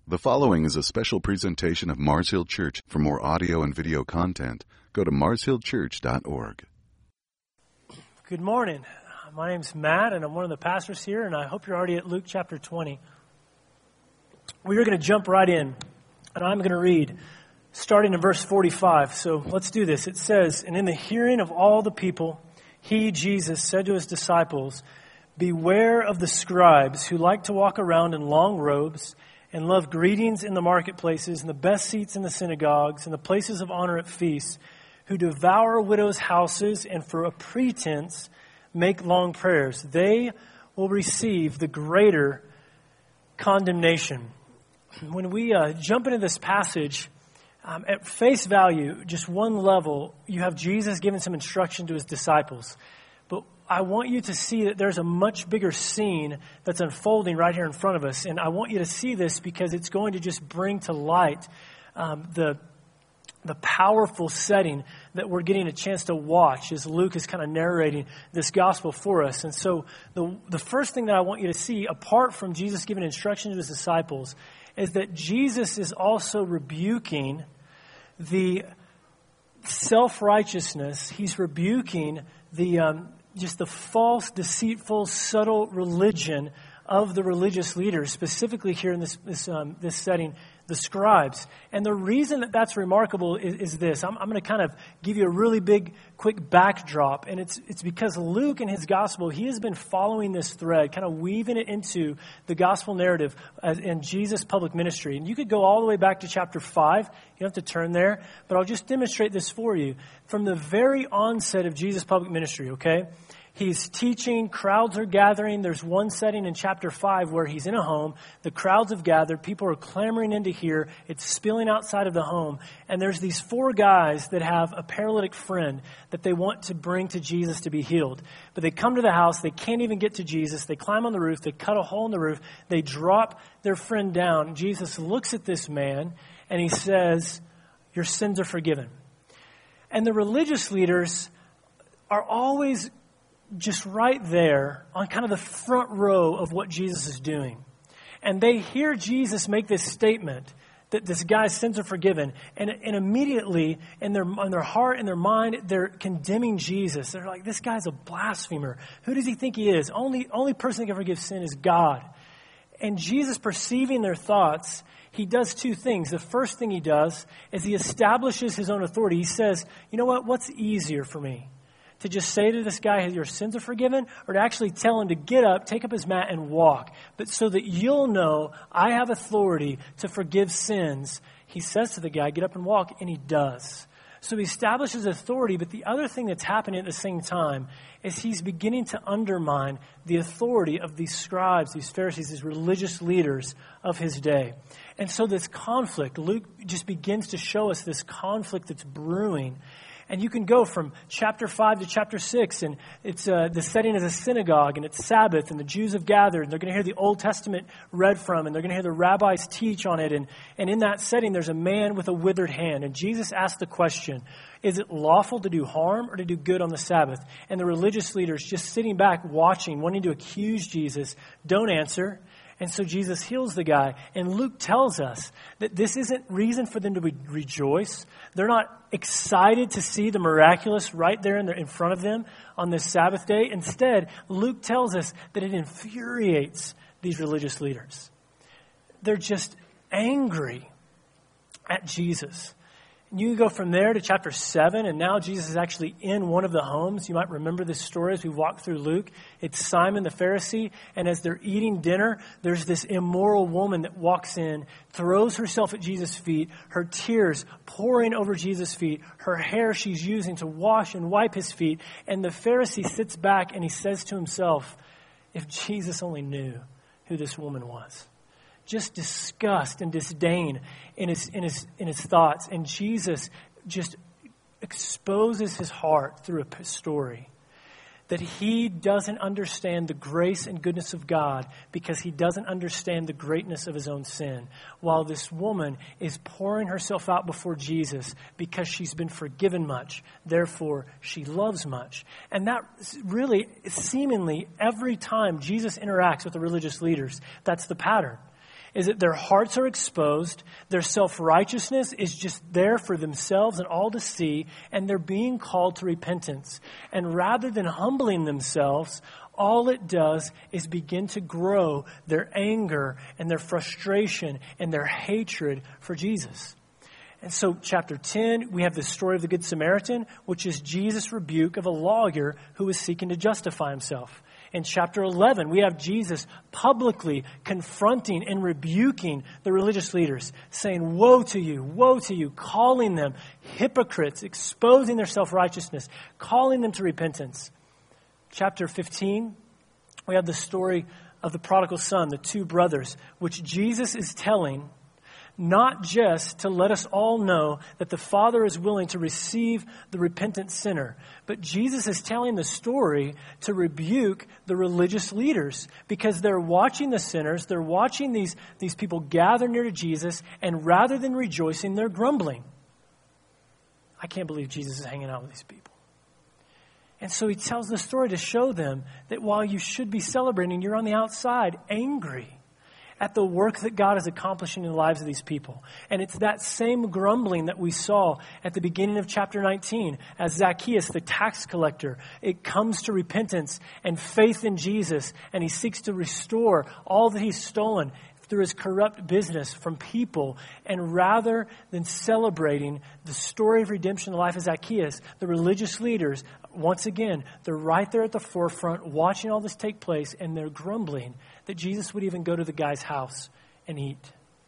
The following is a special presentation of Mars Hill Church. For more audio and video content, go to marshillchurch.org. Good morning. My name's Matt, and I'm one of the pastors here, and I hope you're already at Luke chapter 20. We are going to jump right in, and I'm going to read, starting in verse 45. So let's do this. It says, "And in the hearing of all the people, he, Jesus, said to his disciples, 'Beware of the scribes who like to walk around in long robes and love greetings in the marketplaces and the best seats in the synagogues and the places of honor at feasts, who devour widows' houses and for a pretense make long prayers. They will receive the greater condemnation.'" When we jump into this passage, at face value, just one level, you have Jesus giving some instruction to his disciples. But I want you to see that there's a much bigger scene that's unfolding right here in front of us. And I want you to see this because it's going to just bring to light the powerful setting that we're getting a chance to watch as Luke is kind of narrating this gospel for us. And so the first thing that I want you to see, apart from Jesus giving instruction to his disciples, is that Jesus is also rebuking the self-righteousness. He's rebuking the just the false, deceitful, subtle religion of the religious leaders, specifically here in this setting, the scribes. And the reason that that's remarkable is this. I'm going to kind of give you a really big, quick backdrop. And it's because Luke in his gospel, he has been following this thread, kind of weaving it into the gospel narrative in Jesus' public ministry. And you could go all the way back to chapter 5. You don't have to turn there. But I'll just demonstrate this for you. From the very onset of Jesus' public ministry, okay? He's teaching, crowds are gathering. There's one setting in chapter 5 where he's in a home. The crowds have gathered. People are clamoring in to hear. It's spilling outside of the home. And there's these 4 guys that have a paralytic friend that they want to bring to Jesus to be healed. But they come to the house. They can't even get to Jesus. They climb on the roof. They cut a hole in the roof. They drop their friend down. Jesus looks at this man and he says, "Your sins are forgiven." And the religious leaders are always just right there on kind of the front row of what Jesus is doing. And they hear Jesus make this statement that this guy's sins are forgiven. And immediately in their heart and their mind, they're condemning Jesus. They're like, this guy's a blasphemer. Who does he think he is? Only person that can forgive sin is God. And Jesus, perceiving their thoughts, he does 2 things. The first thing he does is he establishes his own authority. He says, you know what? What's easier for me? To just say to this guy, your sins are forgiven, or to actually tell him to get up, take up his mat, and walk. But so that you'll know I have authority to forgive sins, he says to the guy, get up and walk, and he does. So he establishes authority, but the other thing that's happening at the same time is he's beginning to undermine the authority of these scribes, these Pharisees, these religious leaders of his day. And so this conflict, Luke just begins to show us this conflict that's brewing. And you can go from chapter 5 to chapter 6, and it's the setting is a synagogue, and it's Sabbath, and the Jews have gathered, and they're going to hear the Old Testament read from, and they're going to hear the rabbis teach on it. And in that setting, there's a man with a withered hand. And Jesus asked the question, is it lawful to do harm or to do good on the Sabbath? And the religious leaders just sitting back, watching, wanting to accuse Jesus, don't answer. And so Jesus heals the guy. And Luke tells us that this isn't reason for them to rejoice. They're not excited to see the miraculous right there in front of them on this Sabbath day. Instead, Luke tells us that it infuriates these religious leaders. They're just angry at Jesus. You can go from there to chapter 7, and now Jesus is actually in one of the homes. You might remember this story as we walk through Luke. It's Simon the Pharisee, and as they're eating dinner, there's this immoral woman that walks in, throws herself at Jesus' feet, her tears pouring over Jesus' feet, her hair she's using to wash and wipe his feet, and the Pharisee sits back and he says to himself, if Jesus only knew who this woman was. Just disgust and disdain in his thoughts. And Jesus just exposes his heart through a story that he doesn't understand the grace and goodness of God because he doesn't understand the greatness of his own sin. While this woman is pouring herself out before Jesus because she's been forgiven much, therefore she loves much. And that really, seemingly, every time Jesus interacts with the religious leaders, that's the pattern. is that their hearts are exposed, their self-righteousness is just there for themselves and all to see, and they're being called to repentance. And rather than humbling themselves, all it does is begin to grow their anger and their frustration and their hatred for Jesus. And so chapter 10, we have the story of the Good Samaritan, which is Jesus' rebuke of a lawyer who was seeking to justify himself. In chapter 11, we have Jesus publicly confronting and rebuking the religious leaders, saying, woe to you, calling them hypocrites, exposing their self-righteousness, calling them to repentance. Chapter 15, we have the story of the prodigal son, the two brothers, which Jesus is telling not just to let us all know that the Father is willing to receive the repentant sinner, but Jesus is telling the story to rebuke the religious leaders because they're watching the sinners, they're watching these people gather near to Jesus, and rather than rejoicing, they're grumbling. I can't believe Jesus is hanging out with these people. And so he tells the story to show them that while you should be celebrating, you're on the outside angry at the work that God is accomplishing in the lives of these people. And it's that same grumbling that we saw at the beginning of chapter 19 as Zacchaeus, the tax collector, it comes to repentance and faith in Jesus, and he seeks to restore all that he's stolen through his corrupt business from people. And rather than celebrating the story of redemption in the life of Zacchaeus, the religious leaders, once again, they're right there at the forefront watching all this take place, and they're grumbling that Jesus would even go to the guy's house and eat.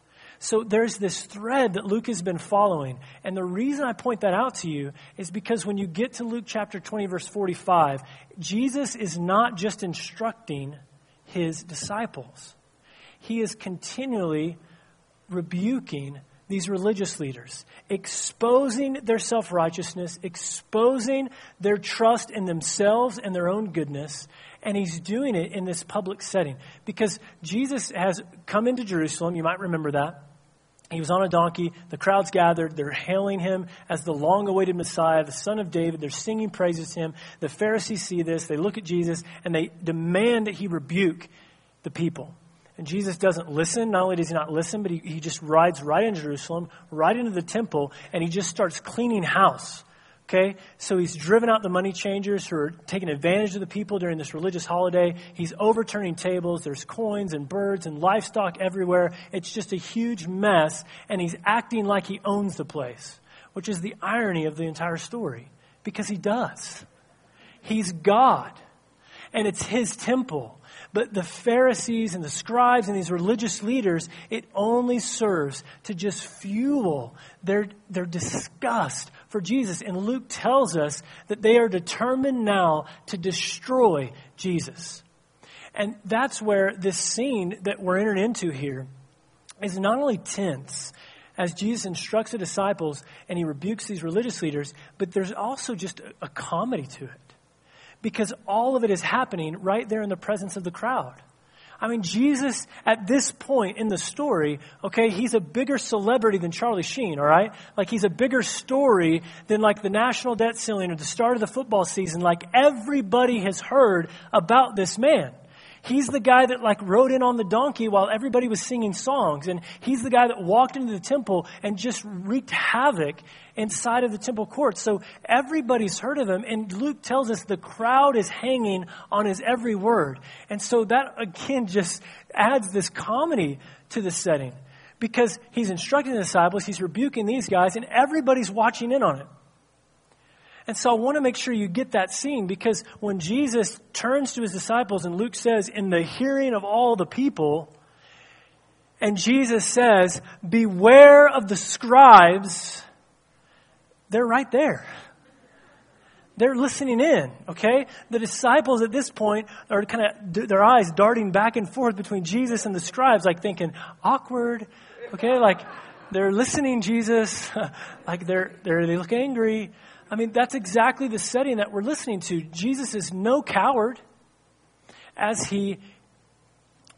So there's this thread that Luke has been following. And the reason I point that out to you is because when you get to Luke chapter 20, verse 45, Jesus is not just instructing his disciples. He is continually rebuking these religious leaders, exposing their self-righteousness, exposing their trust in themselves and their own goodness. And he's doing it in this public setting because Jesus has come into Jerusalem. You might remember that. He was on a donkey. The crowds gathered. They're hailing him as the long-awaited Messiah, the Son of David. They're singing praises to him. The Pharisees see this. They look at Jesus and they demand that he rebuke the people. And Jesus doesn't listen. Not only does he not listen, but he just rides right into Jerusalem, right into the temple, and he just starts cleaning house. Okay? So he's driven out the money changers who are taking advantage of the people during this religious holiday. He's overturning tables. There's coins and birds and livestock everywhere. It's just a huge mess, and he's acting like he owns the place, which is the irony of the entire story, because he does. He's God, and it's his temple. But the Pharisees and the scribes and these religious leaders, it only serves to just fuel their disgust for Jesus. And Luke tells us that they are determined now to destroy Jesus. And that's where this scene that we're entered into here is not only tense as Jesus instructs the disciples and he rebukes these religious leaders, but there's also just a comedy to it. Because all of it is happening right there in the presence of the crowd. I mean, Jesus, at this point in the story, okay, he's a bigger celebrity than Charlie Sheen, all right? Like, he's a bigger story than, like, the national debt ceiling or the start of the football season. Like, everybody has heard about this man. He's the guy that, like, rode in on the donkey while everybody was singing songs. And he's the guy that walked into the temple and just wreaked havoc inside of the temple courts. So everybody's heard of him. And Luke tells us the crowd is hanging on his every word. And so that, again, just adds this comedy to the setting. Because he's instructing the disciples, he's rebuking these guys, and everybody's watching in on it. And so I want to make sure you get that scene, because when Jesus turns to his disciples and Luke says, in the hearing of all the people, and Jesus says, beware of the scribes, they're right there. They're listening in, okay? The disciples at this point are kind of, their eyes darting back and forth between Jesus and the scribes, like thinking, awkward, okay? Like, they're listening, Jesus, like they look angry. I mean, that's exactly the setting that we're listening to. Jesus is no coward as he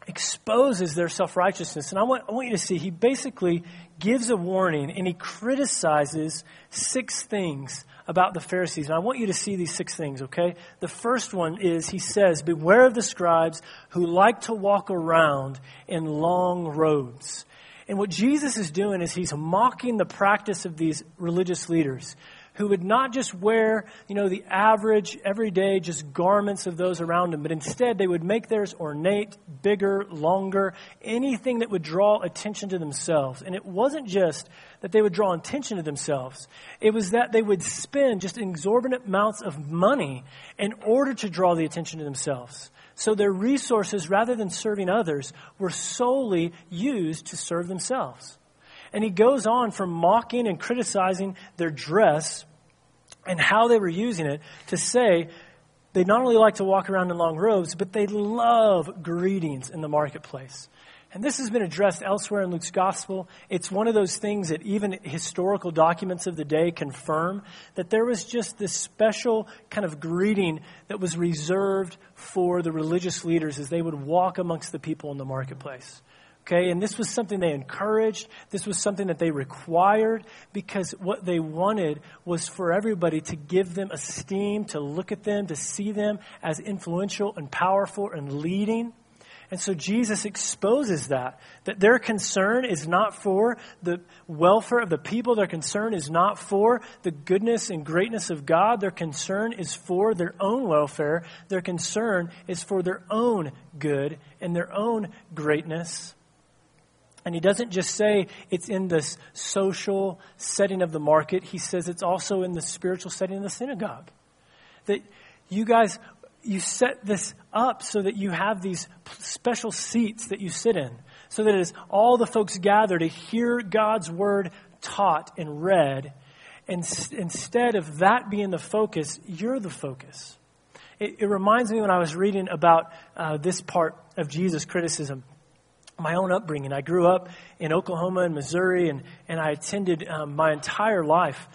exposes their self-righteousness. And I want you to see, he basically gives a warning and he criticizes 6 things about the Pharisees. And I want you to see these 6 things, okay? The first one is, he says, beware of the scribes who like to walk around in long robes. And what Jesus is doing is he's mocking the practice of these religious leaders who would not just wear, the average, everyday, just garments of those around them, but instead they would make theirs ornate, bigger, longer, anything that would draw attention to themselves. And it wasn't just that they would draw attention to themselves. It was that they would spend just exorbitant amounts of money in order to draw the attention to themselves. So their resources, rather than serving others, were solely used to serve themselves. And he goes on from mocking and criticizing their dress and how they were using it to say they not only like to walk around in long robes, but they love greetings in the marketplace. And this has been addressed elsewhere in Luke's gospel. It's one of those things that even historical documents of the day confirm, that there was just this special kind of greeting that was reserved for the religious leaders as they would walk amongst the people in the marketplace. Okay, and this was something they encouraged. This was something that they required, because what they wanted was for everybody to give them esteem, to look at them, to see them as influential and powerful and leading. And so Jesus exposes that their concern is not for the welfare of the people. Their concern is not for the goodness and greatness of God. Their concern is for their own welfare. Their concern is for their own good and their own greatness. And he doesn't just say it's in this social setting of the market. He says it's also in the spiritual setting of the synagogue. That you guys, you set this up so that you have these special seats that you sit in. So that as all the folks gather to hear God's word taught and read, and instead of that being the focus, you're the focus. It reminds me when I was reading about this part of Jesus' criticism. My own upbringing. I grew up in Oklahoma and Missouri, and I attended my entire life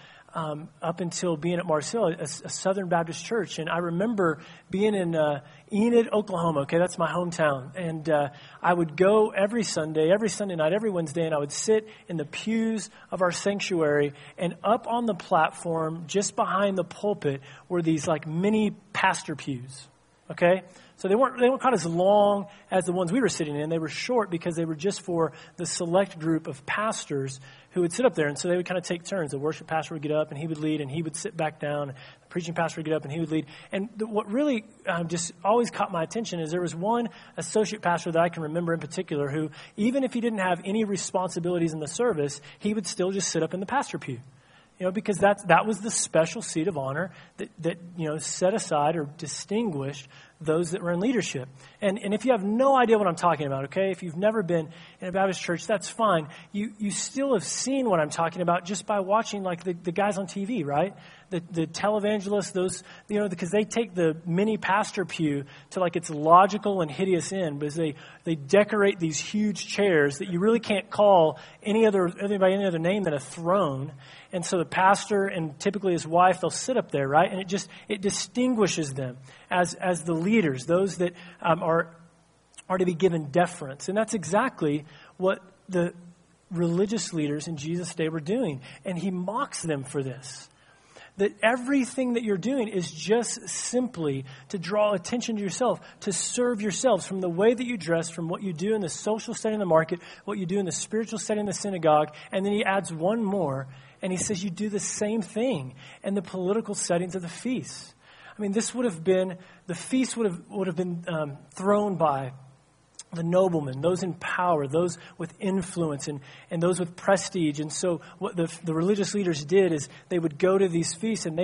up until being at Mars Hill, a Southern Baptist church. And I remember being in Enid, Oklahoma. Okay, that's my hometown. And I would go every Sunday night, every Wednesday, and I would sit in the pews of our sanctuary. And up on the platform, just behind the pulpit, were these like mini pastor pews. Okay. So they weren't quite as long as the ones we were sitting in. They were short because they were just for the select group of pastors who would sit up there. And so they would kind of take turns. The worship pastor would get up and he would lead, and he would sit back down. The preaching pastor would get up and he would lead. And what really just always caught my attention is there was one associate pastor that I can remember in particular who, even if he didn't have any responsibilities in the service, he would still just sit up in the pastor pew. Because that was the special seat of honor that set aside or distinguished those that were in leadership. And if you have no idea what I'm talking about, okay, if you've never been in a Baptist church, that's fine. You still have seen what I'm talking about just by watching like the guys on TV, right? The televangelists, those, because they take the mini pastor pew to like its logical and hideous end, because they decorate these huge chairs that you really can't call by any other name than a throne. And so the pastor and typically his wife, they'll sit up there, right? And it distinguishes them as the leaders, those that are to be given deference. And that's exactly what the religious leaders in Jesus' day were doing. And he mocks them for this. That everything that you're doing is just simply to draw attention to yourself, to serve yourselves, from the way that you dress, from what you do in the social setting of the market, what you do in the spiritual setting of the synagogue. And then he adds one more, and he says you do the same thing in the political settings of the feast. I mean, the feast would have been thrown by the noblemen, those in power, those with influence, and those with prestige. And so what the religious leaders did is they would go to these feasts and they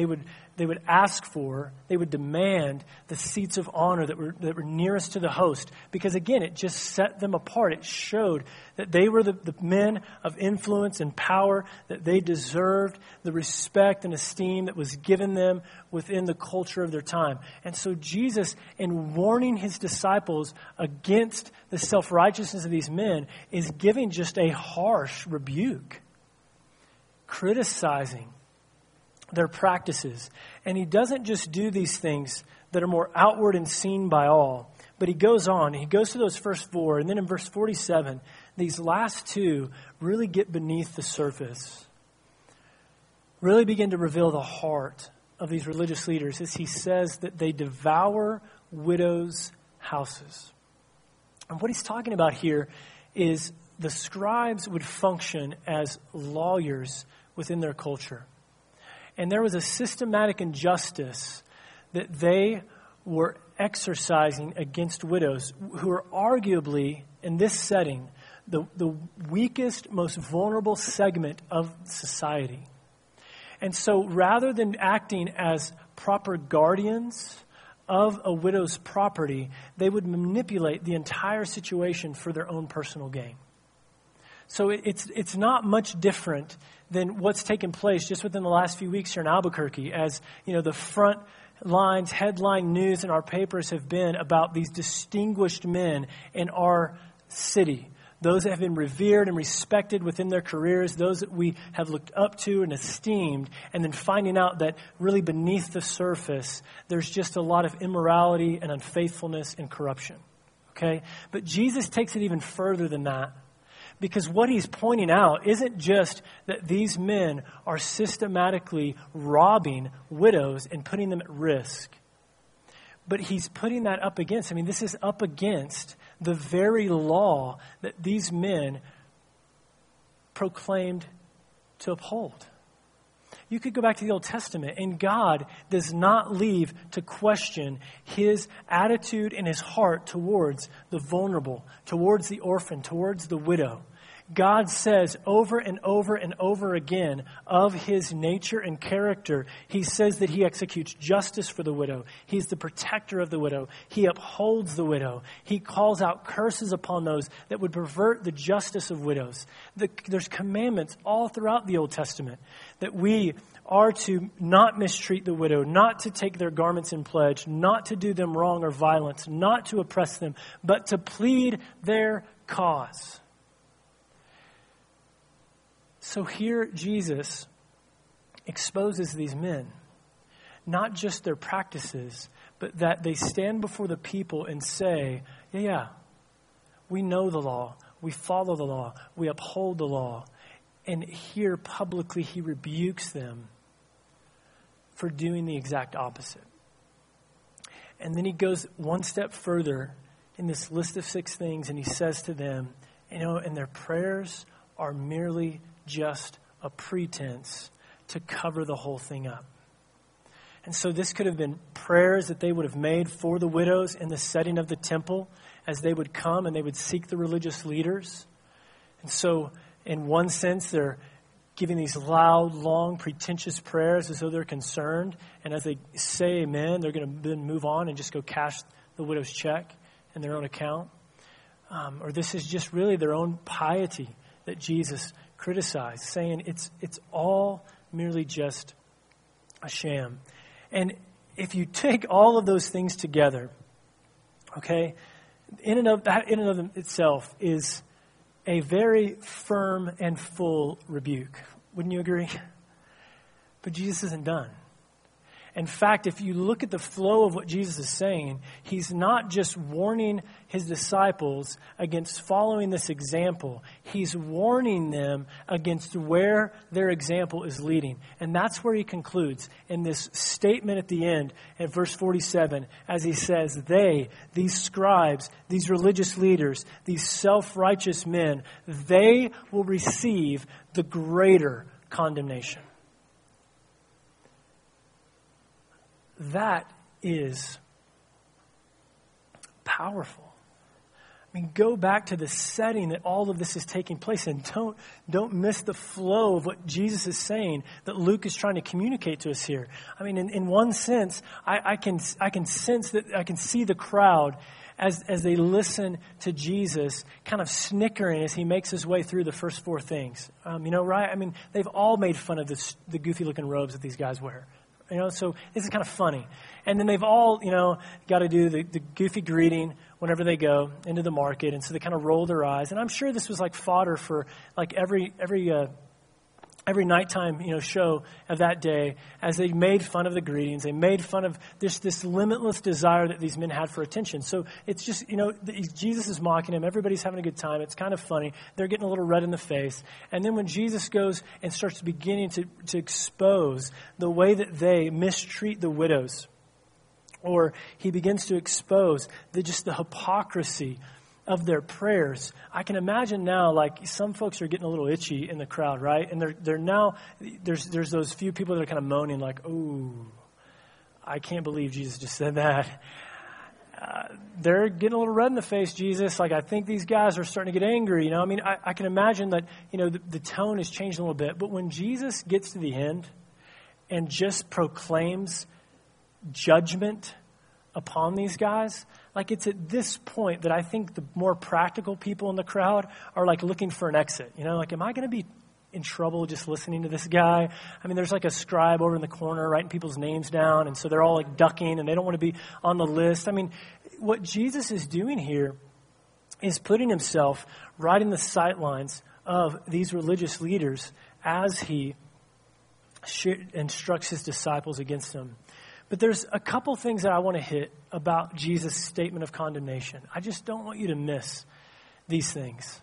would ask for, they would demand the seats of honor that were nearest to the host. Because again, it just set them apart. It showed that they were the men of influence and power, that they deserved the respect and esteem that was given them within the culture of their time. And so Jesus, in warning his disciples against the self-righteousness of these men, is giving just a harsh rebuke, criticizing their practices. And he doesn't just do these things that are more outward and seen by all, But he goes on. He goes to those first four. And then in verse 47, these last two really get beneath the surface, really begin to reveal the heart of these religious leaders as he says that they devour widows' houses. And what he's talking about here is the scribes would function as lawyers within their culture. And there was a systematic injustice that they were exercising against widows who are arguably, in this setting, the weakest, most vulnerable segment of society. And so rather than acting as proper guardians of a widow's property, they would manipulate the entire situation for their own personal gain. So it's not much different than what's taken place just within the last few weeks here in Albuquerque, as the front lines, headline news in our papers have been about these distinguished men in our city. Those that have been revered and respected within their careers, those that we have looked up to and esteemed, and then finding out that really beneath the surface, there's just a lot of immorality and unfaithfulness and corruption. Okay? But Jesus takes it even further than that, because what he's pointing out isn't just that these men are systematically robbing widows and putting them at risk, but he's putting that up against, this is up against the very law that these men proclaimed to uphold. You could go back to the Old Testament, and God does not leave to question his attitude and his heart towards the vulnerable, towards the orphan, towards the widow. God says over and over and over again of his nature and character, he says that he executes justice for the widow. He's the protector of the widow. He upholds the widow. He calls out curses upon those that would pervert the justice of widows. There's commandments all throughout the Old Testament that we are to not mistreat the widow, not to take their garments in pledge, not to do them wrong or violence, not to oppress them, but to plead their cause. So here Jesus exposes these men, not just their practices, but that they stand before the people and say, yeah, we know the law, we follow the law, we uphold the law. And here publicly he rebukes them for doing the exact opposite. And then he goes one step further in this list of 6 things, and he says to them, and their prayers are merely just a pretense to cover the whole thing up. And so this could have been prayers that they would have made for the widows in the setting of the temple as they would come and they would seek the religious leaders. And so in one sense, they're giving these loud, long, pretentious prayers as though they're concerned. And as they say amen, they're going to then move on and just go cash the widow's check in their own account. Or this is just really their own piety that Jesus criticized, saying it's all merely just a sham. And if you take all of those things together, okay, in and of itself is a very firm and full rebuke. Wouldn't you agree? But Jesus isn't done. In fact, if you look at the flow of what Jesus is saying, he's not just warning his disciples against following this example. He's warning them against where their example is leading. And that's where he concludes in this statement at the end at verse 47, as he says, these scribes, these religious leaders, these self-righteous men, they will receive the greater condemnation. That is powerful. Go back to the setting that all of this is taking place, and don't miss the flow of what Jesus is saying that Luke is trying to communicate to us here. In one sense, I can sense that I can see the crowd as they listen to Jesus kind of snickering as he makes his way through the first 4 things. Right? They've all made fun of the goofy looking robes that these guys wear. So this is kind of funny. And then they've all, got to do the goofy greeting whenever they go into the market. And so they kind of roll their eyes. And I'm sure this was like fodder for like every every nighttime, show of that day, as they made fun of the greetings, they made fun of this limitless desire that these men had for attention. So it's just, Jesus is mocking him. Everybody's having a good time. It's kind of funny. They're getting a little red in the face. And then when Jesus goes and starts beginning to expose the way that they mistreat the widows, or he begins to expose the hypocrisy of their prayers, I can imagine now, like, some folks are getting a little itchy in the crowd, right? And they're now, there's those few people that are kind of moaning, like, "Oh, I can't believe Jesus just said that." They're getting a little red in the face, Jesus. Like, I think these guys are starting to get angry. I can imagine that, the tone has changed a little bit. But when Jesus gets to the end and just proclaims judgment upon these guys, like, it's at this point that I think the more practical people in the crowd are like looking for an exit. Like, am I going to be in trouble just listening to this guy? There's like a scribe over in the corner writing people's names down, and so they're all like ducking and they don't want to be on the list. What Jesus is doing here is putting himself right in the sightlines of these religious leaders as he instructs his disciples against them. But there's a couple things that I want to hit about Jesus' statement of condemnation. I just don't want you to miss these things.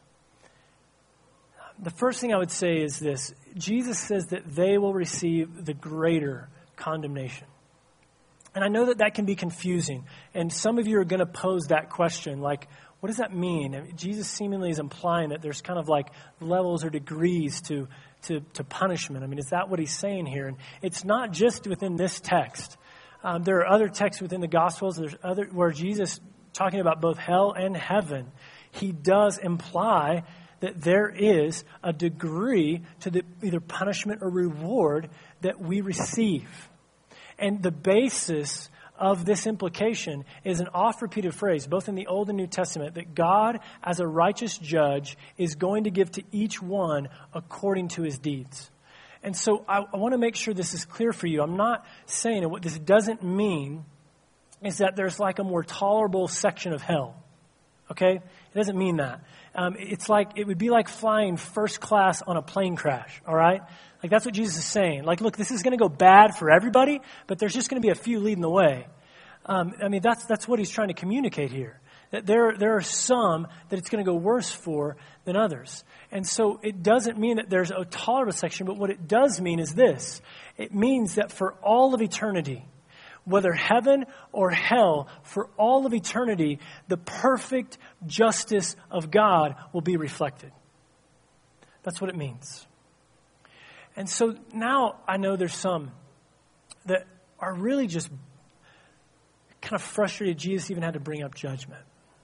The first thing I would say is this. Jesus says that they will receive the greater condemnation. And I know that can be confusing. And some of you are going to pose that question, like, what does that mean? Jesus seemingly is implying that there's kind of like levels or degrees to punishment. Is that what he's saying here? And it's not just within this text. There are other texts within the Gospels. There's other where Jesus, talking about both hell and heaven, he does imply that there is a degree to the either punishment or reward that we receive. And the basis of this implication is an oft-repeated phrase, both in the Old and New Testament, that God, as a righteous judge, is going to give to each one according to his deeds. And so I want to make sure this is clear for you. I'm not saying, and what this doesn't mean is that there's like a more tolerable section of hell. Okay? It doesn't mean that. It would be like flying first class on a plane crash, all right? Like, that's what Jesus is saying. Like, look, this is going to go bad for everybody, but there's just going to be a few leading the way. That's what he's trying to communicate here. That there are some that it's going to go worse for than others. And so it doesn't mean that there's a tolerable section, but what it does mean is this. It means that for all of eternity, whether heaven or hell, for all of eternity, the perfect justice of God will be reflected. That's what it means. And so now I know there's some that are really just kind of frustrated Jesus even had to bring up judgment.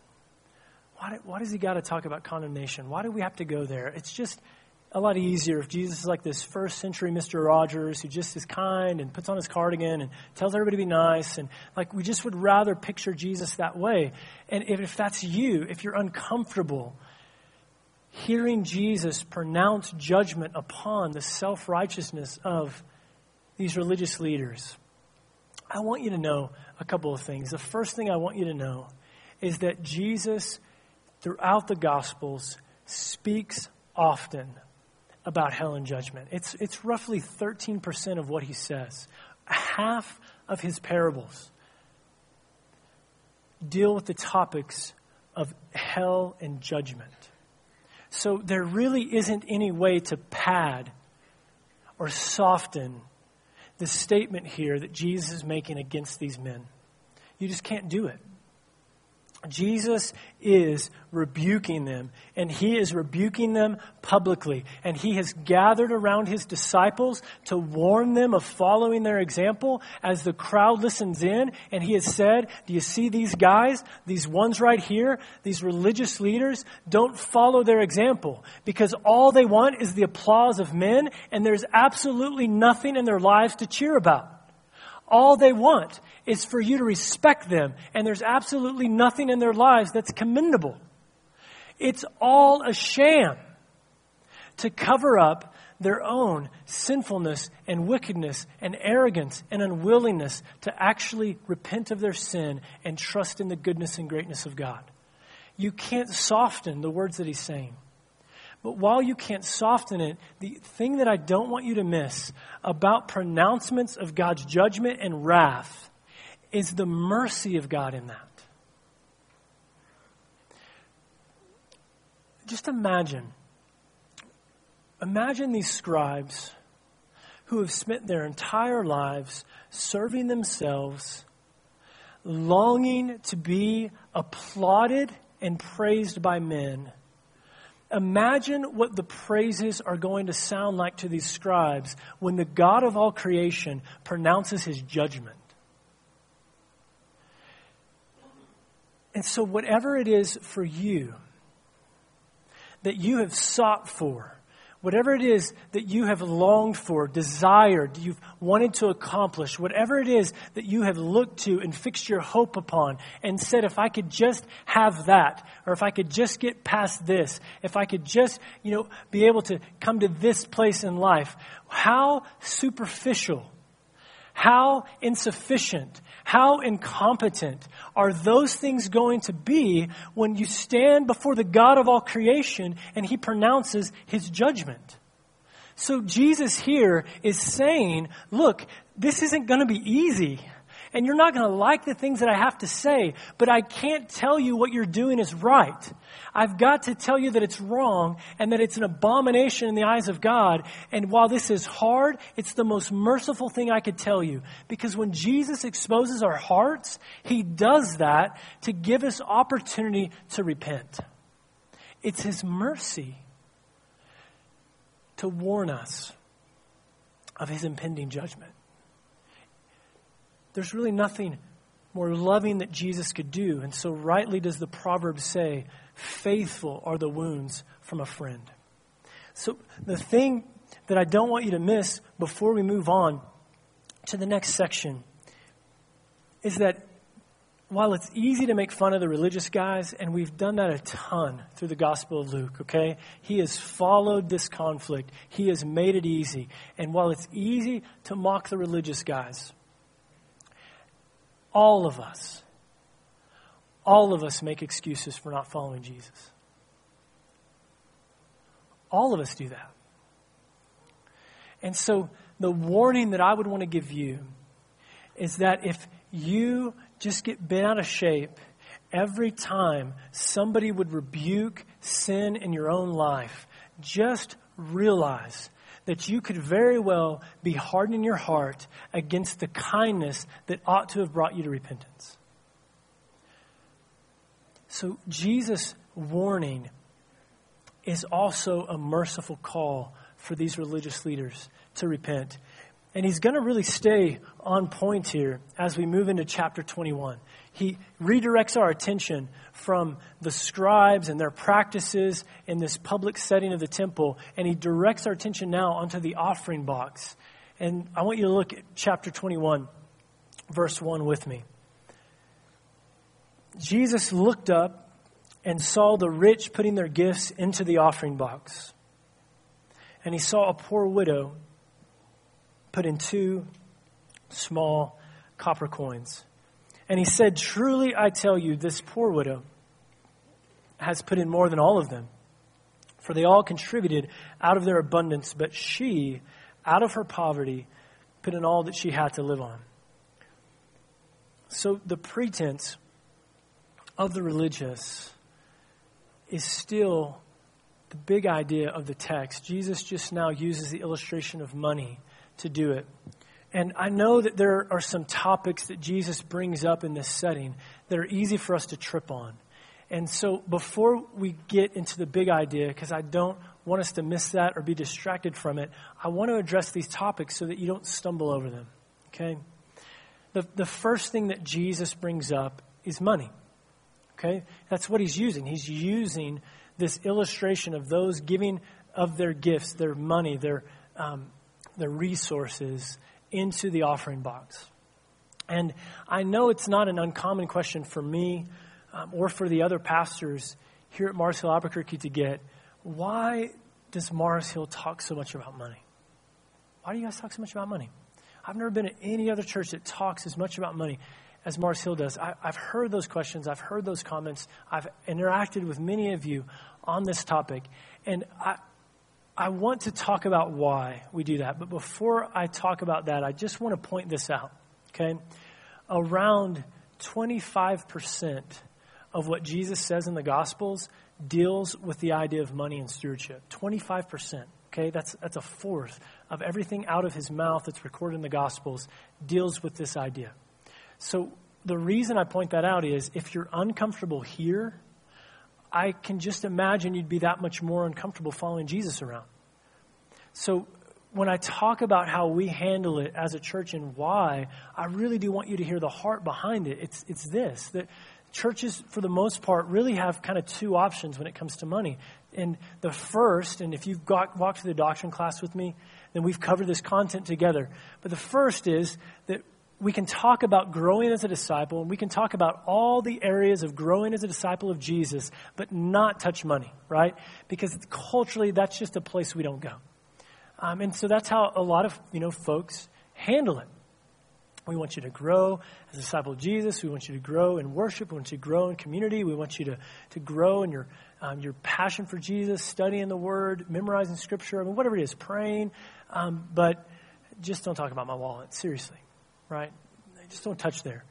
Why does he got to talk about condemnation? Why do we have to go there? It's just a lot easier if Jesus is like this first century Mr. Rogers who just is kind and puts on his cardigan and tells everybody to be nice. And like, we just would rather picture Jesus that way. And if that's you, if you're uncomfortable hearing Jesus pronounce judgment upon the self-righteousness of these religious leaders, I want you to know a couple of things. The first thing I want you to know is that Jesus, throughout the Gospels, speaks often about hell and judgment. It's roughly 13% of what he says. Half of his parables deal with the topics of hell and judgment. So there really isn't any way to pad or soften the statement here that Jesus is making against these men. You just can't do it. Jesus is rebuking them, and he is rebuking them publicly. And he has gathered around his disciples to warn them of following their example as the crowd listens in. And he has said, do you see these guys, these ones right here, these religious leaders? Don't follow their example, because all they want is the applause of men, and there's absolutely nothing in their lives to cheer about. All they want is for you to respect them, and there's absolutely nothing in their lives that's commendable. It's all a sham to cover up their own sinfulness and wickedness and arrogance and unwillingness to actually repent of their sin and trust in the goodness and greatness of God. You can't soften the words that he's saying. But while you can't soften it, the thing that I don't want you to miss about pronouncements of God's judgment and wrath is the mercy of God in that. Just imagine these scribes who have spent their entire lives serving themselves, longing to be applauded and praised by men. Imagine what the praises are going to sound like to these scribes when the God of all creation pronounces his judgment. And so whatever it is for you that you have sought for, whatever it is that you have longed for, desired, you've wanted to accomplish, whatever it is that you have looked to and fixed your hope upon and said, if I could just have that, or if I could just get past this, if I could just, be able to come to this place in life, how superficial, how insufficient, how incompetent are those things going to be when you stand before the God of all creation and he pronounces his judgment? So Jesus here is saying, look, this isn't going to be easy. And you're not going to like the things that I have to say, but I can't tell you what you're doing is right. I've got to tell you that it's wrong and that it's an abomination in the eyes of God. And while this is hard, it's the most merciful thing I could tell you. Because when Jesus exposes our hearts, he does that to give us opportunity to repent. It's his mercy to warn us of his impending judgment. There's really nothing more loving that Jesus could do. And so rightly does the proverb say, faithful are the wounds from a friend. So the thing that I don't want you to miss before we move on to the next section is that while it's easy to make fun of the religious guys, and we've done that a ton through the Gospel of Luke, okay? He has followed this conflict. He has made it easy. And while it's easy to mock the religious guys, all of us make excuses for not following Jesus. All of us do that. And so the warning that I would want to give you is that if you just get bent out of shape every time somebody would rebuke sin in your own life, just realize that you could very well be hardening your heart against the kindness that ought to have brought you to repentance. So Jesus' warning is also a merciful call for these religious leaders to repent. And he's going to really stay on point here as we move into chapter 21. He redirects our attention from the scribes and their practices in this public setting of the temple, and he directs our attention now onto the offering box. And I want you to look at chapter 21, verse 1 with me. Jesus looked up and saw the rich putting their gifts into the offering box. And he saw a poor widow put in 2 small copper coins. And he said, truly I tell you, this poor widow has put in more than all of them. For they all contributed out of their abundance, but she, out of her poverty, put in all that she had to live on. So the pretense of the religious is still the big idea of the text. Jesus just now uses the illustration of money to do it. And I know that there are some topics that Jesus brings up in this setting that are easy for us to trip on. And so before we get into the big idea, because I don't want us to miss that or be distracted from it, I want to address these topics so that you don't stumble over them. Okay? The first thing that Jesus brings up is money. Okay? That's what he's using. He's using this illustration of those giving of their gifts, their money, their resources into the offering box. And I know it's not an uncommon question for me or for the other pastors here at Mars Hill Albuquerque to get. Why does Mars Hill talk so much about money? Why do you guys talk so much about money? I've never been at any other church that talks as much about money. as Mars Hill does, I've heard those questions. I've heard those comments. I've interacted with many of you on this topic. And I want to talk about why we do that. But before I talk about that, I just want to point this out, okay? Around 25% of what Jesus says in the Gospels deals with the idea of money and stewardship. 25%, okay? That's a fourth of everything out of his mouth that's recorded in the Gospels deals with this idea. So the reason I point that out is if you're uncomfortable here, I can just imagine you'd be that much more uncomfortable following Jesus around. So when I talk about how we handle it as a church and why, I really do want you to hear the heart behind it. It's this, that churches, for the most part, really have kind of two options when it comes to money. And the first, and if you've walked through the doctrine class with me, then we've covered this content together. But the first is that we can talk about growing as a disciple, and we can talk about all the areas of growing as a disciple of Jesus, but not touch money, right? Because culturally, that's just a place we don't go. And so that's how a lot of, folks handle it. We want you to grow as a disciple of Jesus. We want you to grow in worship. We want you to grow in community. We want you to grow in your passion for Jesus, studying the Word, memorizing Scripture, whatever it is, praying. But just don't talk about my wallet, seriously. Right? Just don't touch there.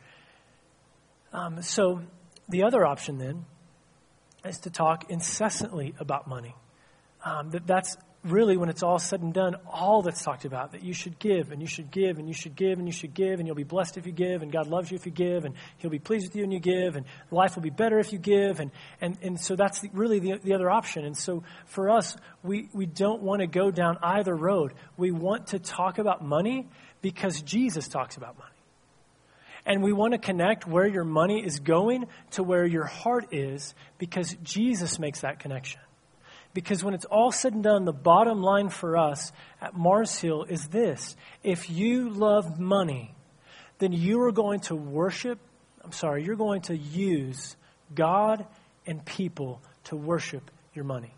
So the other option then is to talk incessantly about money. That's really, when it's all said and done, all that's talked about, that you should give, and you should give, and you should give, and you should give, and you'll be blessed if you give, and God loves you if you give, and he'll be pleased with you when you give, and life will be better if you give. And so that's really the other option. And so for us, we don't want to go down either road. We want to talk about money because Jesus talks about money. And we want to connect where your money is going to where your heart is because Jesus makes that connection. Because when it's all said and done, the bottom line for us at Mars Hill is this. If you love money, then you are going to you're going to use God and people to worship your money.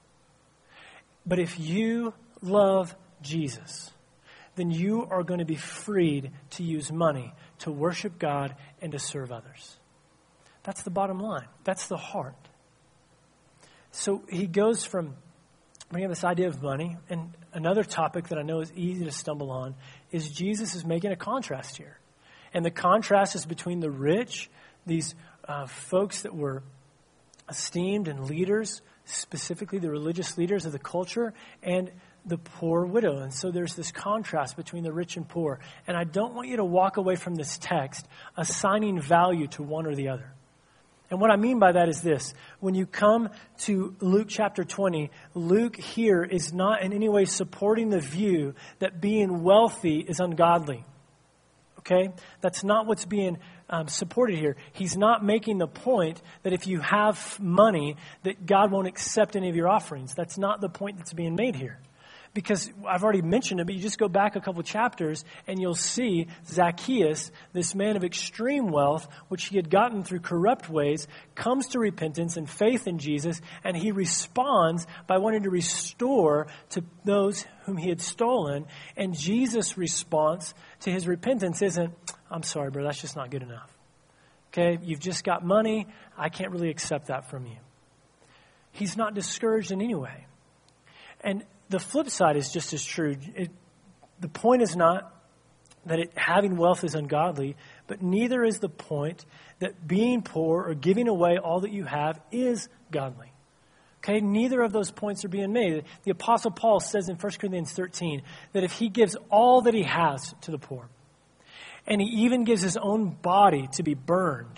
But if you love Jesus, then you are going to be freed to use money to worship God and to serve others. That's the bottom line. That's the heart. So he goes from bringing this idea of money, and another topic that I know is easy to stumble on is Jesus is making a contrast here. And the contrast is between the rich, these folks that were esteemed and leaders, specifically the religious leaders of the culture, and the poor widow. And so there's this contrast between the rich and poor. And I don't want you to walk away from this text assigning value to one or the other. And what I mean by that is this. When you come to Luke chapter 20, Luke here is not in any way supporting the view that being wealthy is ungodly. Okay? That's not what's being supported here. He's not making the point that if you have money, that God won't accept any of your offerings. That's not the point that's being made here. Because I've already mentioned it, but you just go back a couple chapters and you'll see Zacchaeus, this man of extreme wealth, which he had gotten through corrupt ways, comes to repentance and faith in Jesus, and he responds by wanting to restore to those whom he had stolen. And Jesus' response to his repentance isn't, I'm sorry, bro, that's just not good enough. Okay, you've just got money. I can't really accept that from you. He's not discouraged in any way. And the flip side is just as true. The point is not that having wealth is ungodly, but neither is the point that being poor or giving away all that you have is godly. Okay, neither of those points are being made. The Apostle Paul says in 1 Corinthians 13 that if he gives all that he has to the poor, and he even gives his own body to be burned,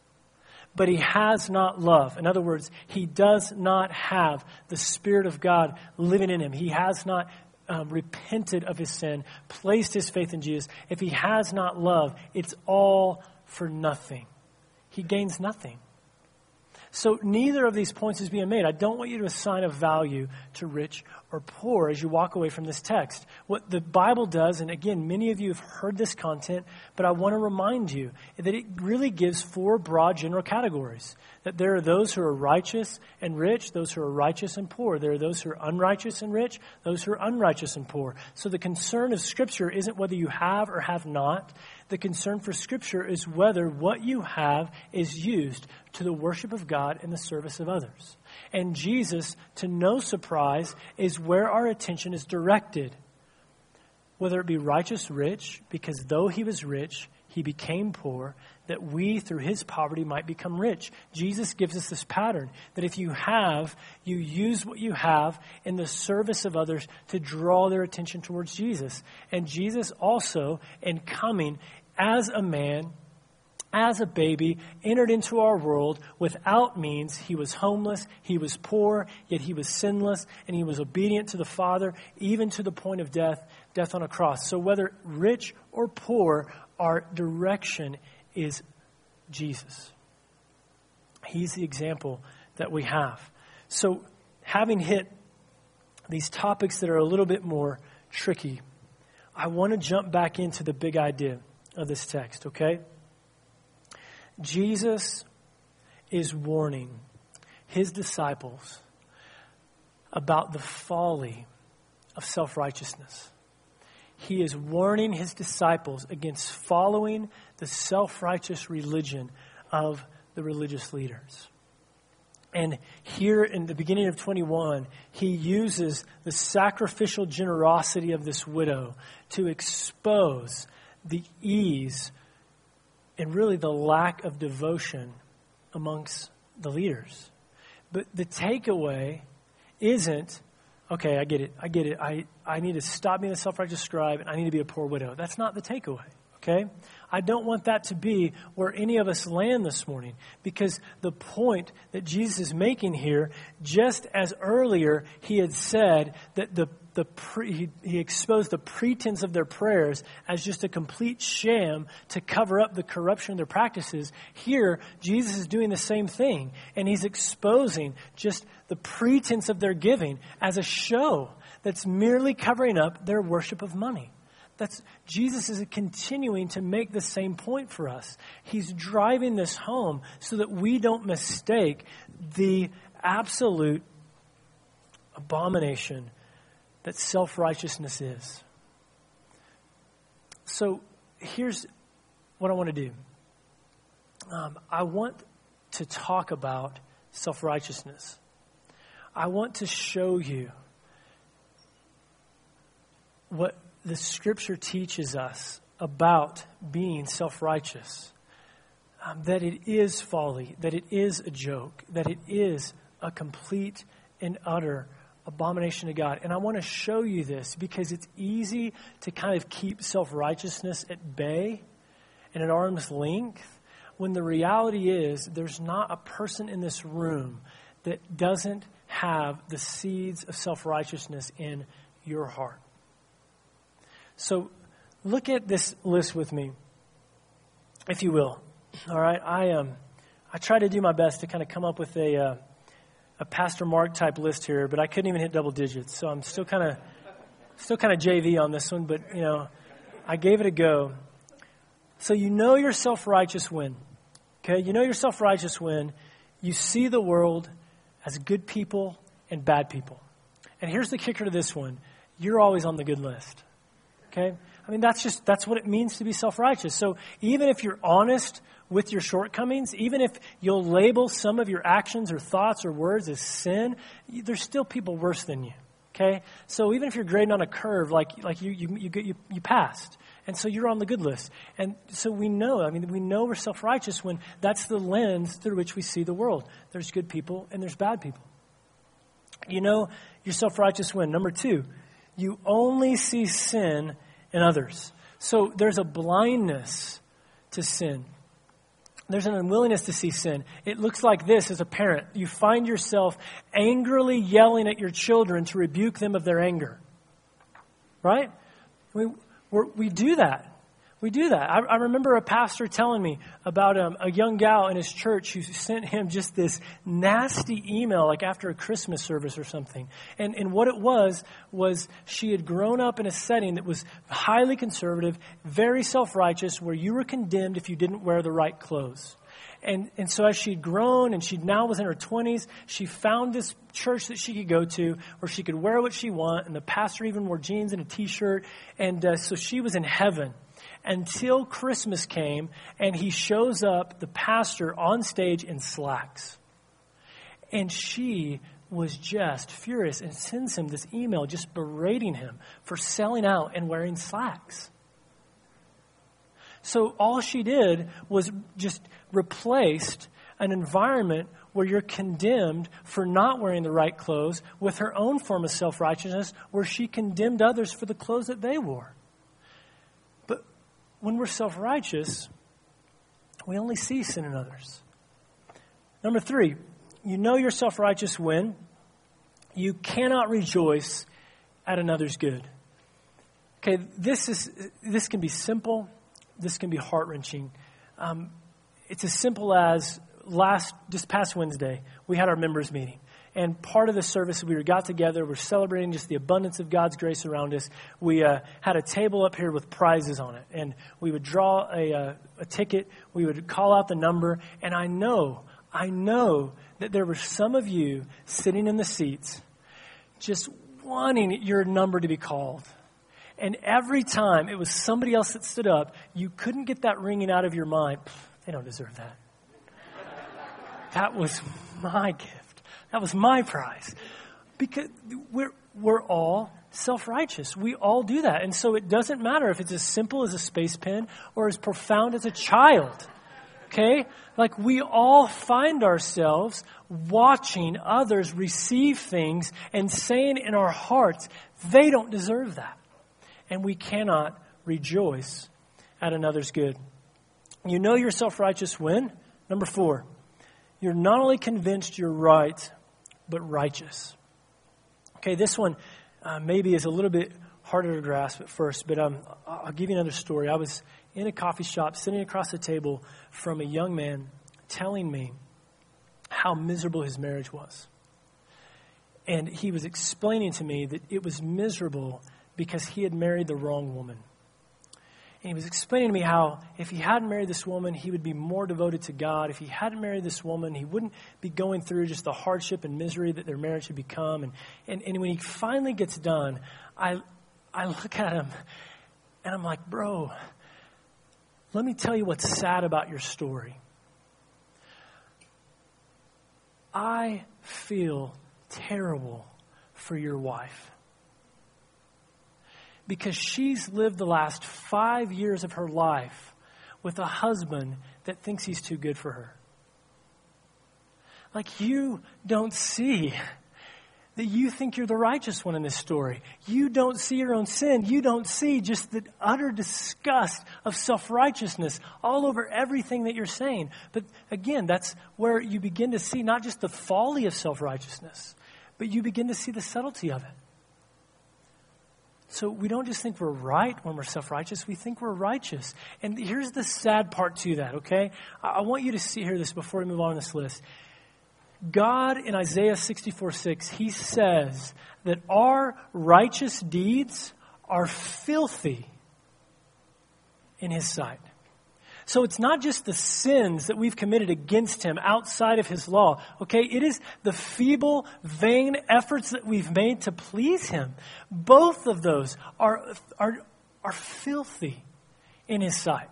but he has not love. In other words, he does not have the Spirit of God living in him. He has not repented of his sin, placed his faith in Jesus. If he has not love, it's all for nothing. He gains nothing. So neither of these points is being made. I don't want you to assign a value to rich or poor as you walk away from this text. What the Bible does, and again, many of you have heard this content, but I want to remind you that it really gives 4 broad general categories. That there are those who are righteous and rich, those who are righteous and poor. There are those who are unrighteous and rich, those who are unrighteous and poor. So the concern of Scripture isn't whether you have or have not. The concern for Scripture is whether what you have is used to the worship of God and the service of others. And Jesus, to no surprise, is where our attention is directed. Whether it be righteous, rich, because though he was rich, he became poor, that we, through his poverty, might become rich. Jesus gives us this pattern, that if you have, you use what you have in the service of others to draw their attention towards Jesus. And Jesus also, in coming as a man, as a baby, entered into our world without means. He was homeless, he was poor, yet he was sinless, and he was obedient to the Father, even to the point of death on a cross. So whether rich or poor, our direction is Jesus. He's the example that we have. So having hit these topics that are a little bit more tricky, I want to jump back into the big idea of this text, okay? Jesus is warning his disciples about the folly of self-righteousness. He is warning his disciples against following the self-righteous religion of the religious leaders. And here in the beginning of 21, he uses the sacrificial generosity of this widow to expose the ease and really the lack of devotion amongst the leaders. But the takeaway isn't, okay, I get it. I need to stop being a self-righteous scribe and I need to be a poor widow. That's not the takeaway, okay? I don't want that to be where any of us land this morning, because the point that Jesus is making here, just as earlier he had said that he exposed the pretense of their prayers as just a complete sham to cover up the corruption of their practices. Here, Jesus is doing the same thing, and he's exposing just the pretense of their giving as a show that's merely covering up their worship of money. Jesus is continuing to make the same point for us. He's driving this home so that we don't mistake the absolute abomination that self-righteousness is. So here's what I want to do. I want to talk about self-righteousness. I want to show you what the Scripture teaches us about being self-righteous. That it is folly, that it is a joke, that it is a complete and utter abomination to God. And I want to show you this because it's easy to kind of keep self-righteousness at bay and at arm's length, when the reality is there's not a person in this room that doesn't have the seeds of self-righteousness in your heart. So look at this list with me, if you will. All right, I try to do my best to kind of come up with a Pastor Mark type list here, but I couldn't even hit double digits, so I'm still kind of JV on this one. But I gave it a go. So you know you're self-righteous when, okay? You know you're self-righteous when you see the world as good people and bad people. And here's the kicker to this one: you're always on the good list. Okay? I mean, that's what it means to be self-righteous. So even if you're honest with your shortcomings, even if you'll label some of your actions or thoughts or words as sin, there's still people worse than you. Okay? So even if you're grading on a curve, like you passed. And so you're on the good list. And so we know we're self-righteous when that's the lens through which we see the world. There's good people and there's bad people. You know you're self-righteous when, number 2, you only see sin in others. So there's a blindness to sin. There's an unwillingness to see sin. It looks like this as a parent. You find yourself angrily yelling at your children to rebuke them of their anger. Right? We do that. We do that. I remember a pastor telling me about a young gal in his church who sent him just this nasty email, like after a Christmas service or something. And what it was she had grown up in a setting that was highly conservative, very self-righteous, where you were condemned if you didn't wear the right clothes. And so as she'd grown and she now was in her 20s, she found this church that she could go to where she could wear what she wanted, and the pastor even wore jeans and a T-shirt. And so she was in heaven. Until Christmas came, and he shows up, the pastor, on stage in slacks. And she was just furious and sends him this email just berating him for selling out and wearing slacks. So all she did was just replaced an environment where you're condemned for not wearing the right clothes with her own form of self-righteousness, where she condemned others for the clothes that they wore. When we're self-righteous, we only see sin in others. Number 3, you know you're self-righteous when you cannot rejoice at another's good. Okay, this can be simple. This can be heart-wrenching. It's as simple as this past Wednesday, we had our members meeting. And part of the service, we got together. We're celebrating just the abundance of God's grace around us. We had a table up here with prizes on it. And we would draw a ticket. We would call out the number. And I know that there were some of you sitting in the seats just wanting your number to be called. And every time it was somebody else that stood up, you couldn't get that ringing out of your mind. They don't deserve that. That was my gift. That was my prize. Because we're all self-righteous. We all do that. And so it doesn't matter if it's as simple as a space pen or as profound as a child. Okay? Like, we all find ourselves watching others receive things and saying in our hearts, they don't deserve that. And we cannot rejoice at another's good. You know you're self-righteous when? Number 4, you're not only convinced you're right, but righteous. Okay, this one maybe is a little bit harder to grasp at first, but I'll give you another story. I was in a coffee shop sitting across the table from a young man telling me how miserable his marriage was. And he was explaining to me that it was miserable because he had married the wrong woman. And he was explaining to me how if he hadn't married this woman, he would be more devoted to God. If he hadn't married this woman, he wouldn't be going through just the hardship and misery that their marriage had become. And when he finally gets done, I look at him and I'm like, bro, let me tell you what's sad about your story. I feel terrible for your wife. Because she's lived the last 5 years of her life with a husband that thinks he's too good for her. Like, you don't see that you think you're the righteous one in this story. You don't see your own sin. You don't see just the utter disgust of self-righteousness all over everything that you're saying. But again, that's where you begin to see not just the folly of self-righteousness, but you begin to see the subtlety of it. So we don't just think we're right when we're self-righteous, we think we're righteous. And here's the sad part to that, okay? I want you to hear this before we move on this list. God in Isaiah 64:6, he says that our righteous deeds are filthy in his sight. So it's not just the sins that we've committed against him outside of his law, okay? It is the feeble, vain efforts that we've made to please him. Both of those are filthy in his sight.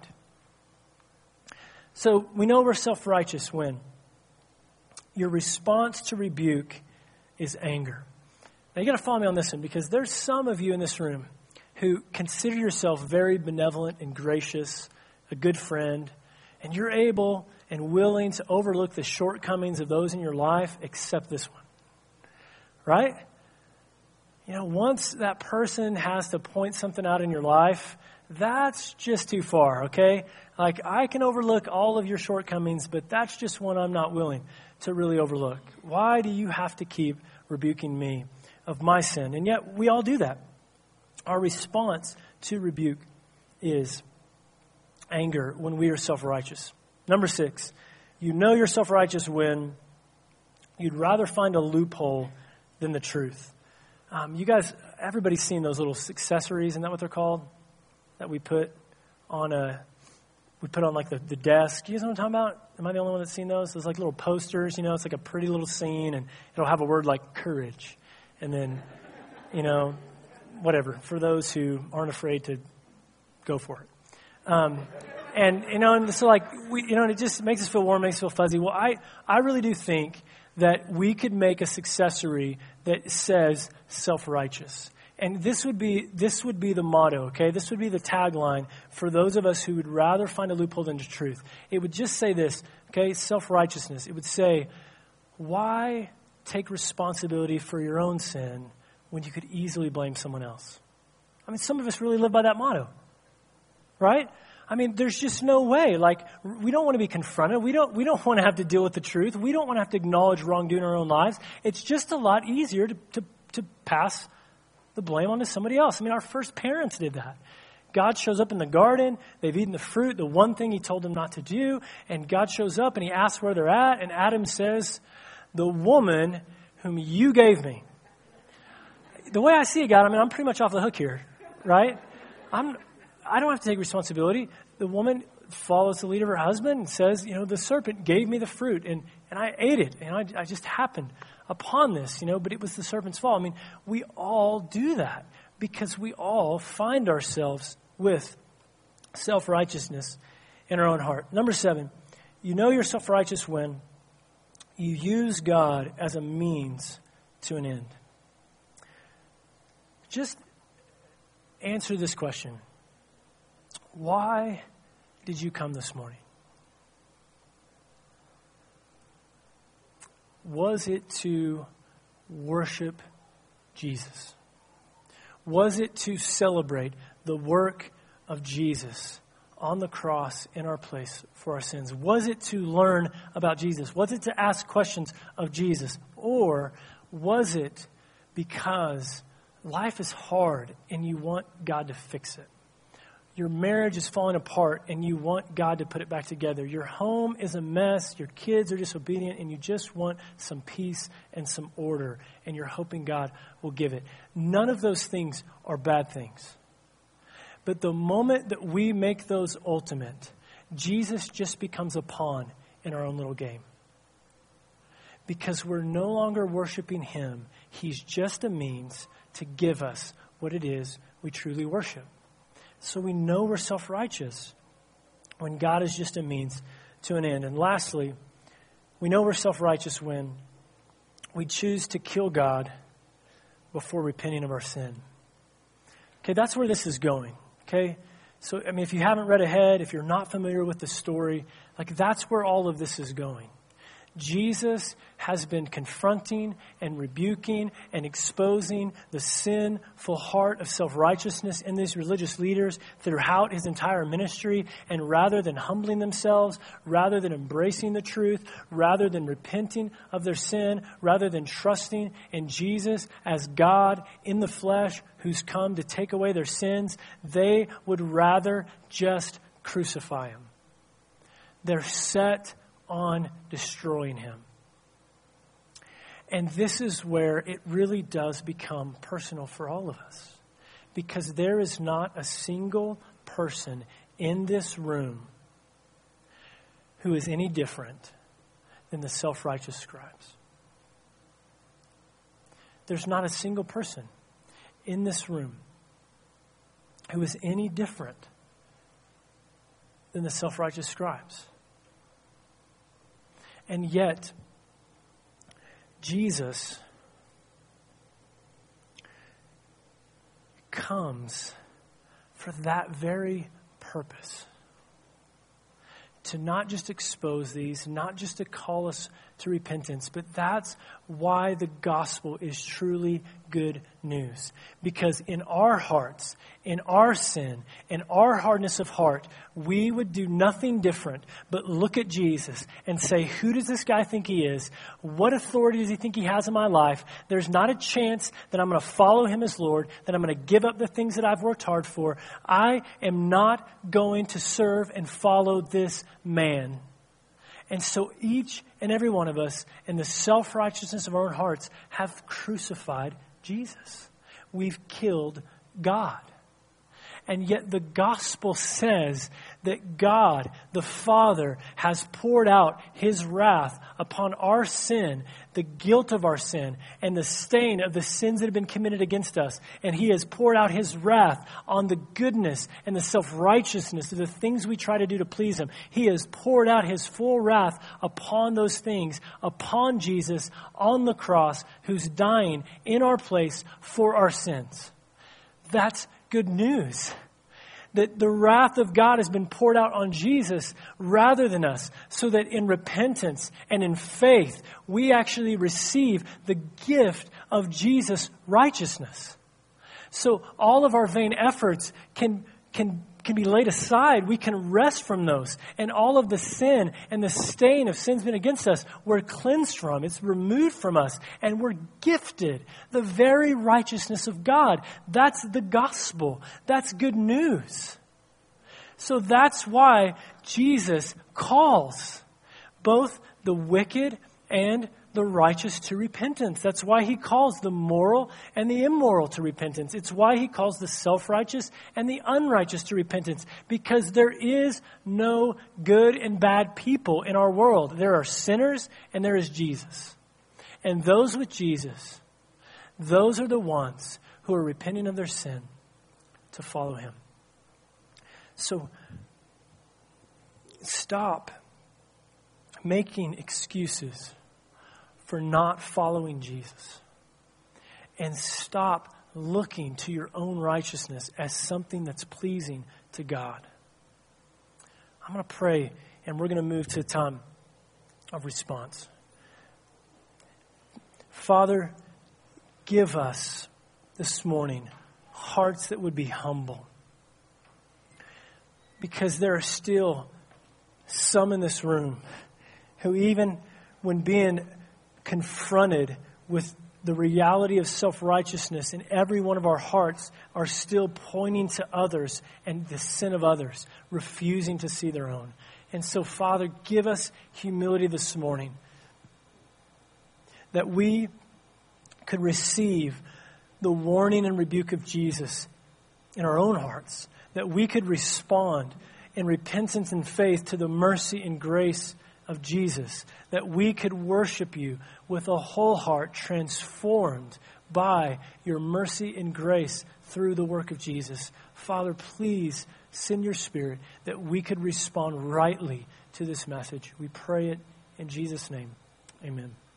So we know we're self-righteous when your response to rebuke is anger. Now you got to follow me on this one, because there's some of you in this room who consider yourself very benevolent and gracious, a good friend, and you're able and willing to overlook the shortcomings of those in your life except this one. Right? You know, once that person has to point something out in your life, that's just too far, okay? Like, I can overlook all of your shortcomings, but that's just one I'm not willing to really overlook. Why do you have to keep rebuking me of my sin? And yet we all do that. Our response to rebuke is anger when we are self-righteous. Number 6, you know you're self-righteous when you'd rather find a loophole than the truth. You guys, everybody's seen those little accessories, isn't that what they're called? That we put on like the desk. You guys know what I'm talking about? Am I the only one that's seen those? Those like little posters, it's like a pretty little scene, and it'll have a word like courage. And then, whatever, for those who aren't afraid to go for it. And so like, and it just makes us feel warm, makes us feel fuzzy. Well, I really do think that we could make a accessory that says self-righteous. And this would be the motto, okay? This would be the tagline for those of us who would rather find a loophole than the truth. It would just say this, okay? Self-righteousness. It would say, why take responsibility for your own sin when you could easily blame someone else? I mean, some of us really live by that motto, right? I mean, there's just no way. Like, we don't want to be confronted. We don't want to have to deal with the truth. We don't want to have to acknowledge wrongdoing in our own lives. It's just a lot easier to pass the blame onto somebody else. I mean, our first parents did that. God shows up in the garden. They've eaten the fruit, the one thing he told them not to do. And God shows up and he asks where they're at. And Adam says, the woman whom you gave me. The way I see it, God, I mean, I'm pretty much off the hook here, right? I don't have to take responsibility. The woman follows the lead of her husband and says, the serpent gave me the fruit and I ate it. And I just happened upon this, but it was the serpent's fault. I mean, we all do that because we all find ourselves with self-righteousness in our own heart. Number 7, you know you're self-righteous when you use God as a means to an end. Just answer this question. Why did you come this morning? Was it to worship Jesus? Was it to celebrate the work of Jesus on the cross in our place for our sins? Was it to learn about Jesus? Was it to ask questions of Jesus? Or was it because life is hard and you want God to fix it? Your marriage is falling apart and you want God to put it back together. Your home is a mess. Your kids are disobedient and you just want some peace and some order and you're hoping God will give it. None of those things are bad things. But the moment that we make those ultimate, Jesus just becomes a pawn in our own little game. Because we're no longer worshiping him. He's just a means to give us what it is we truly worship. So we know we're self-righteous when God is just a means to an end. And lastly, we know we're self-righteous when we choose to kill God before repenting of our sin. Okay, that's where this is going. Okay, so I mean, if you haven't read ahead, if you're not familiar with the story, like that's where all of this is going. Jesus has been confronting and rebuking and exposing the sinful heart of self-righteousness in these religious leaders throughout his entire ministry. And rather than humbling themselves, rather than embracing the truth, rather than repenting of their sin, rather than trusting in Jesus as God in the flesh who's come to take away their sins, they would rather just crucify him. They're set on destroying him. And this is where it really does become personal for all of us. Because there is not a single person in this room who is any different than the self-righteous scribes. There's not a single person in this room who is any different than the self-righteous scribes. And yet, Jesus comes for that very purpose. To not just expose these, not just to call us to repentance, but that's why the gospel is truly good news. Because in our hearts, in our sin, in our hardness of heart, we would do nothing different but look at Jesus and say, who does this guy think he is? What authority does he think he has in my life? There's not a chance that I'm going to follow him as Lord, that I'm going to give up the things that I've worked hard for. I am not going to serve and follow this man. And so each and every one of us, in the self-righteousness of our own hearts, have crucified Jesus. We've killed God. And yet the gospel says that God, the Father, has poured out his wrath upon our sin, the guilt of our sin, and the stain of the sins that have been committed against us. And he has poured out his wrath on the goodness and the self-righteousness of the things we try to do to please him. He has poured out his full wrath upon those things, upon Jesus on the cross, who's dying in our place for our sins. That's good news. That the wrath of God has been poured out on Jesus rather than us, so that in repentance and in faith, we actually receive the gift of Jesus' righteousness. So all of our vain efforts can be laid aside. We can rest from those. And all of the sin and the stain of sin's been against us, we're cleansed from. It's removed from us. And we're gifted the very righteousness of God. That's the gospel. That's good news. So that's why Jesus calls both the wicked and the righteous to repentance. That's why he calls the moral and the immoral to repentance. It's why he calls the self-righteous and the unrighteous to repentance. Because there is no good and bad people in our world. There are sinners and there is Jesus. And those with Jesus, those are the ones who are repenting of their sin to follow him. So stop making excuses for not following Jesus. And stop looking to your own righteousness as something that's pleasing to God. I'm going to pray, and we're going to move to a time of response. Father, give us this morning hearts that would be humble. Because there are still some in this room who, even when being confronted with the reality of self-righteousness in every one of our hearts, are still pointing to others and the sin of others, refusing to see their own. And so, Father, give us humility this morning, that we could receive the warning and rebuke of Jesus in our own hearts, that we could respond in repentance and faith to the mercy and grace of Jesus, that we could worship you with a whole heart transformed by your mercy and grace through the work of Jesus. Father, please send your Spirit that we could respond rightly to this message. We pray it in Jesus' name. Amen.